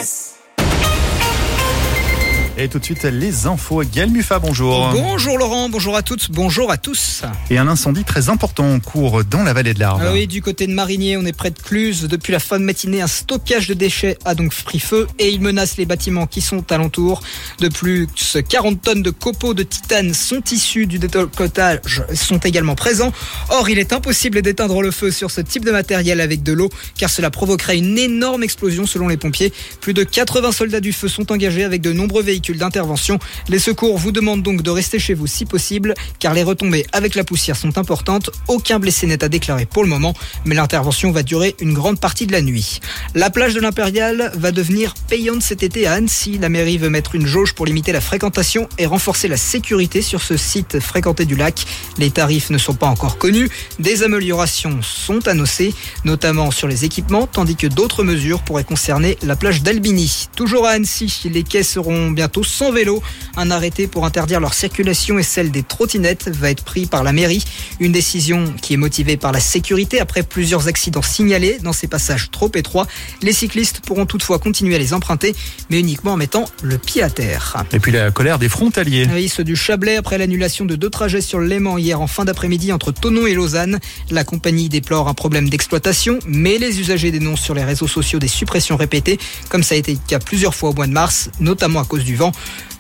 RVVS. Et tout de suite, les infos. Gaël Muffat, bonjour. Bonjour Laurent, bonjour à toutes, bonjour à tous. Et un incendie très important en cours dans la vallée de l'Arve. Oui, du côté de Marigné, on est près de Cluse. Depuis la fin de matinée, un stockage de déchets a donc pris feu et il menace les bâtiments qui sont alentours. De plus, 40 tonnes de copeaux de titane sont issus du décolletage, sont également présents. Or, il est impossible d'éteindre le feu sur ce type de matériel avec de l'eau, car cela provoquerait une énorme explosion selon les pompiers. Plus de 80 soldats du feu sont engagés avec de nombreux véhicules d'intervention. Les secours vous demandent donc de rester chez vous si possible, car les retombées avec la poussière sont importantes. Aucun blessé n'est à déclarer pour le moment, mais l'intervention va durer une grande partie de la nuit. La plage de l'Impériale va devenir payante cet été à Annecy. La mairie veut mettre une jauge pour limiter la fréquentation et renforcer la sécurité sur ce site fréquenté du lac. Les tarifs ne sont pas encore connus. Des améliorations sont annoncées, notamment sur les équipements, tandis que d'autres mesures pourraient concerner la plage d'Albigny. Toujours à Annecy, les quais seront bientôt sans vélo. Un arrêté pour interdire leur circulation et celle des trottinettes va être pris par la mairie. Une décision qui est motivée par la sécurité après plusieurs accidents signalés dans ces passages trop étroits. Les cyclistes pourront toutefois continuer à les emprunter, mais uniquement en mettant le pied à terre. Et puis la colère des frontaliers. Oui, ceux du Chablais après l'annulation de 2 trajets sur le Léman hier en fin d'après-midi entre Thonon et Lausanne. La compagnie déplore un problème d'exploitation, mais les usagers dénoncent sur les réseaux sociaux des suppressions répétées, comme ça a été le cas plusieurs fois au mois de mars, notamment à cause du vent.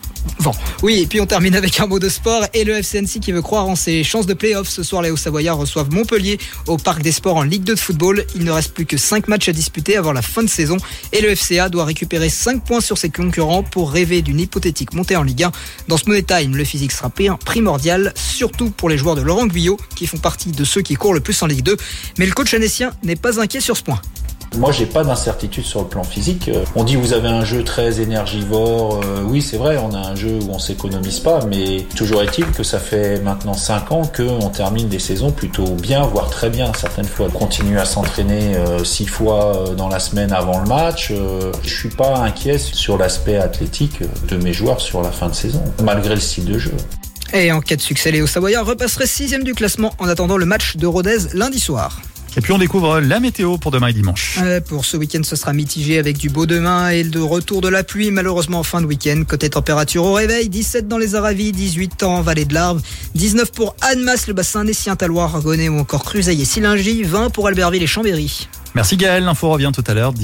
Oui, et puis on termine avec un mot de sport et le FC Annecy qui veut croire en ses chances de play-off. Ce soir, les Hauts-Savoyards reçoivent Montpellier au Parc des Sports en Ligue 2 de football. Il ne reste plus que 5 matchs à disputer avant la fin de saison et le FCA doit récupérer 5 points sur ses concurrents pour rêver d'une hypothétique montée en Ligue 1. Dans ce Money Time, le physique sera primordial, surtout pour les joueurs de Laurent Guyot qui font partie de ceux qui courent le plus en Ligue 2. Mais le coach annécien n'est pas inquiet sur ce point. Moi, j'ai pas d'incertitude sur le plan physique. On dit vous avez un jeu très énergivore. Oui, c'est vrai, on a un jeu où on s'économise pas, mais toujours est-il que ça fait maintenant 5 ans qu'on termine des saisons plutôt bien, voire très bien certaines fois. On continue à s'entraîner 6 fois dans la semaine avant le match. Je suis pas inquiet sur l'aspect athlétique de mes joueurs sur la fin de saison, malgré le style de jeu. Et en cas de succès, les Hauts-Savoyards repasseraient 6e du classement en attendant le match de Rodez lundi soir. Et puis on découvre la météo pour demain et dimanche. Pour ce week-end, ce sera mitigé avec du beau demain et le retour de la pluie, malheureusement en fin de week-end. Côté température au réveil, 17 dans les Aravis, 18 en vallée de l'Arve, 19 pour Annemasse, le bassin Nessien, Taloir, Argonnet ou encore Cruseille et Sillingy, 20 pour Albertville et Chambéry. Merci Gaël, l'info revient tout à l'heure.